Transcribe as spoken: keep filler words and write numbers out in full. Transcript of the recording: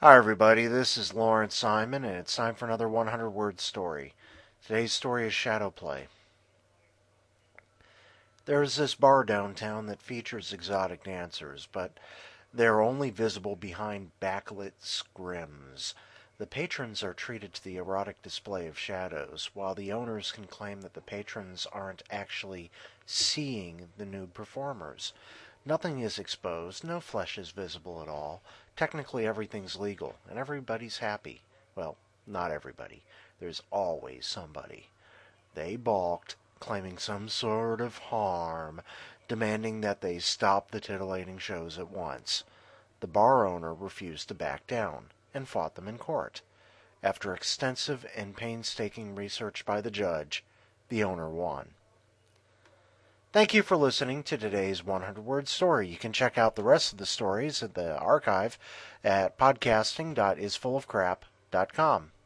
Hi, everybody. This is Lawrence Simon, and it's time for another one hundred word story. Today's story is Shadow Play. There's this bar downtown that features exotic dancers, but they're only visible behind backlit scrims. The patrons are treated to the erotic display of shadows, while the owners can claim that the patrons aren't actually seeing the nude performers. Nothing is exposed, no flesh is visible at all. Technically, everything's legal, and everybody's happy. Well, not everybody. There's always somebody. They balked, claiming some sort of harm, demanding that they stop the titillating shows at once. The bar owner refused to back down, and fought them in court. After extensive and painstaking research by the judge, the owner won. Thank you for listening to today's one hundred word story. You can check out the rest of the stories at the archive at podcasting dot is full of crap dot com.